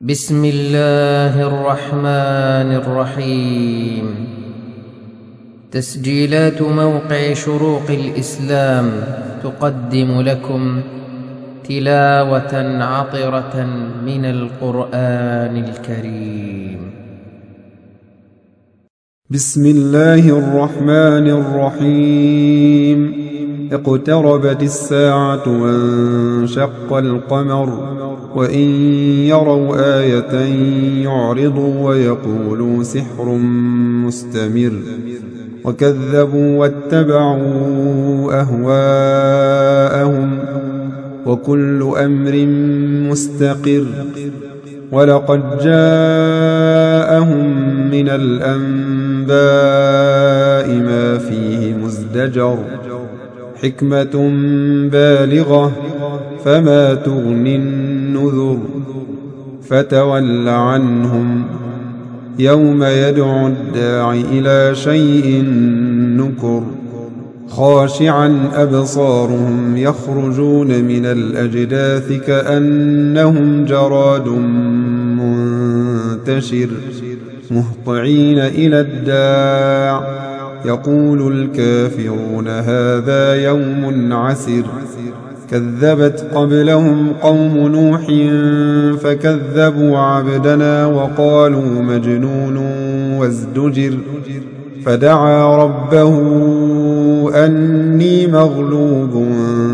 بسم الله الرحمن الرحيم. تسجيلات موقع شروق الإسلام تقدم لكم تلاوة عطرة من القرآن الكريم. بسم الله الرحمن الرحيم. اقتربت الساعة وانشق القمر وإن يروا آية يعرضوا ويقولوا سحر مستمر وكذبوا واتبعوا أهواءهم وكل أمر مستقر ولقد جاءهم من الأنباء ما فيه مزدجر حكمة بالغة فما تغني النذر فتول عنهم يوم يدعو الداع إلى شيء نكر خاشعا أبصارهم يخرجون من الأجداث كأنهم جراد منتشر مهطعين إلى الداع يقول الكافرون هذا يوم عسر كذبت قبلهم قوم نوح فكذبوا عبدنا وقالوا مجنون وازدجر فدعا ربه أني مغلوب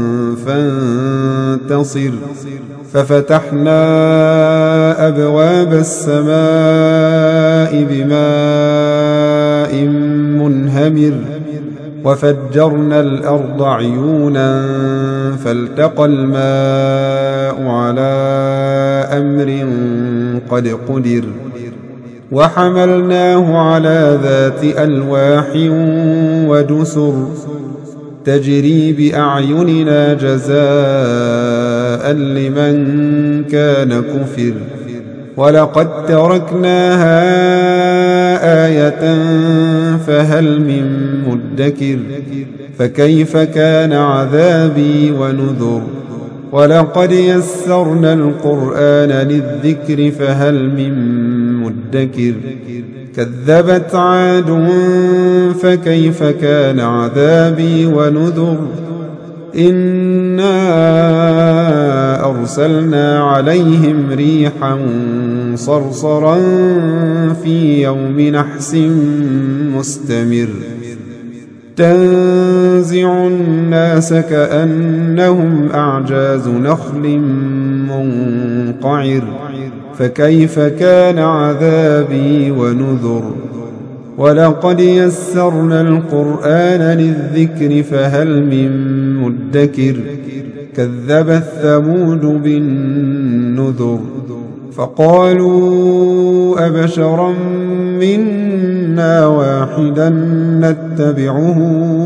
فانتصر ففتحنا أبواب السماء بماء منهمر وفجرنا الأرض عيونا فالتقى الماء على أمر قد قدر وحملناه على ذات ألواح ودسر تجري بأعيننا جزاء لمن كان كفر ولقد تركناها آية فهل من مدكر فكيف كان عذابي ونذر ولقد يسرنا القرآن للذكر فهل من مدكر كذبت عاد فكيف كان عذابي ونذر إنا أرسلنا عليهم ريحا صرصرا في يوم نحس مستمر تنزع الناس كأنهم أعجاز نخل منقعر فكيف كان عذابي ونذر ولقد يسرنا القرآن للذكر فهل من مدكر كذبت ثمود بالنذر فقالوا أبشرا منا واحدا نتبعه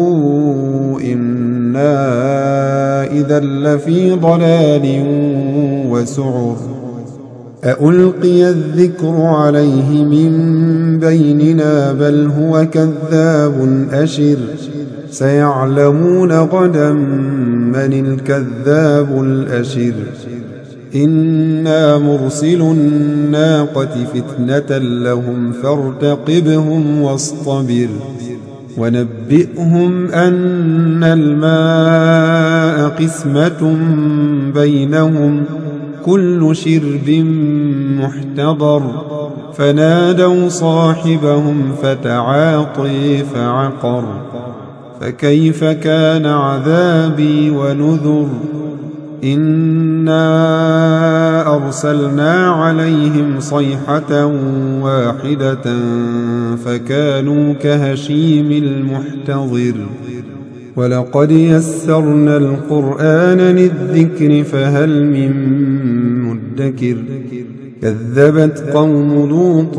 إنا إذا لفي ضلال وسعر أألقي الذكر عليه من بيننا بل هو كذاب أشر سيعلمون غدا من الكذاب الأشر إنا مرسل الناقة فتنة لهم فارتقبهم واصطبر ونبئهم أن الماء قسمة بينهم كل شرب محتضر فنادوا صاحبهم فتعاطي فعقر فكيف كان عذابي ونذر إنا أرسلنا عليهم صيحة واحدة فكانوا كهشيم المحتضر ولقد يسرنا القرآن للذكر فهل من مدكر كذبت قوم لوط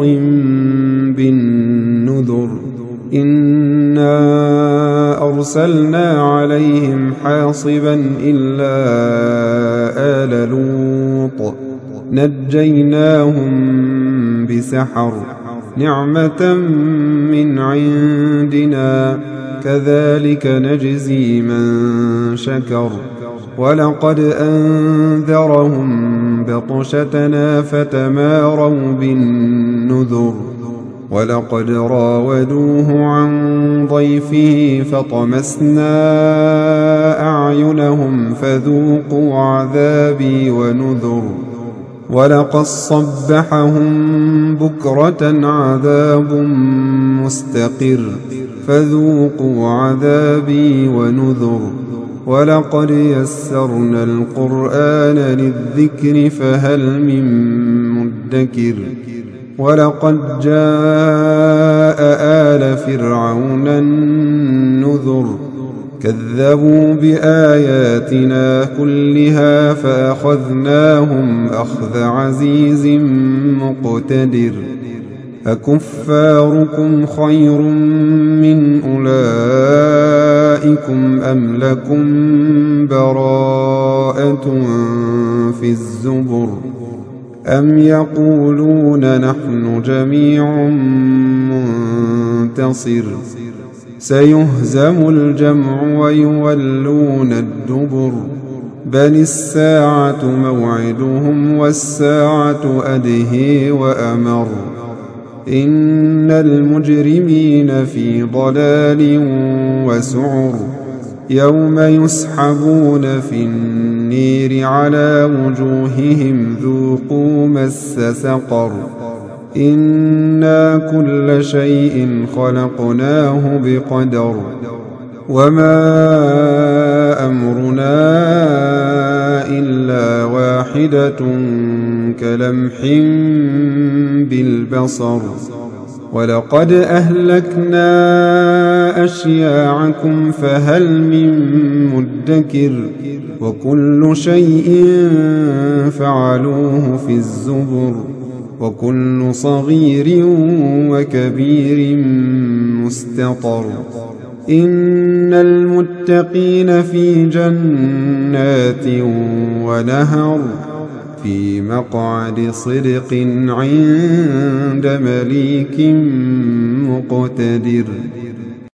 بالنذر إنا أرسلنا عليهم حاصبا إلا آل لوط نجيناهم بسحر نعمة من عندنا كذلك نجزي من شكر ولقد أنذرهم بطشتنا فتماروا بالنذر ولقد راودوه عن ضيفه فطمسنا أعينهم فذوقوا عذابي ونذر ولقد صبحهم بكرة عذاب مستقر فذوقوا عذابي ونذر ولقد يسرنا القرآن للذكر فهل من مدكر ولقد جاء آل فرعون النذر كذبوا بآياتنا كلها فأخذناهم أخذ عزيز مقتدر أكفاركم خير من أولئكم أم لكم براءة في الزبر أم يقولون نحن جميع منتصر سيهزم الجمع ويولون الدبر بل الساعة موعدهم والساعة أدهي وأمر إن المجرمين في ضلال وسعر يوم يسحبون في النير على وجوههم ذوقوا مس سقر إنا كل شيء خلقناه بقدر وما أمرنا إلا واحدة كلمح بالبصر ولقد أهلكنا أشياعكم فهل من مدكر وكل شيء فعلوه في الزبر وكل صغير وكبير مستطر إن المتقين في جنات ونهر في مقعد صدق عند مليك مقتدر.